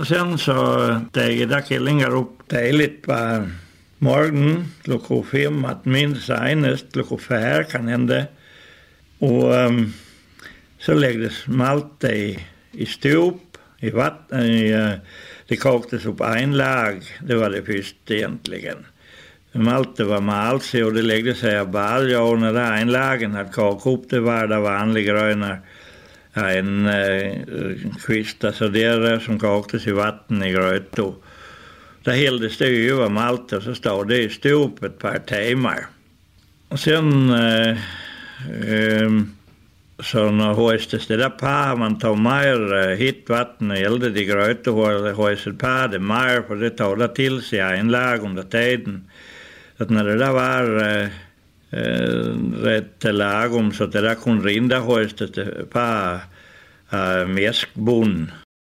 Och sen så där killingar upp dejligt på morgonen, klockan 5, att minst senast, klockan 4 kan hända. Och så läggs malte i stup, i vatten, det koktes upp en lag, det var det första egentligen. Malte var malt sig och det lägde sig av balja och när det en lagen hade kokat upp det var det vanliga gröna. En kvista så där som koktes i vatten i gröt och där hälldes det ju över malt och så stod det i stup ett par timmar. Och sen så när höstes det där på man tog mer hit vatten och eldade i gröt och höstes på det mer för det tog det till sig en lag under tiden. Att när det där var rätt lagom så att det där kunde rinda höstes det på mäskbon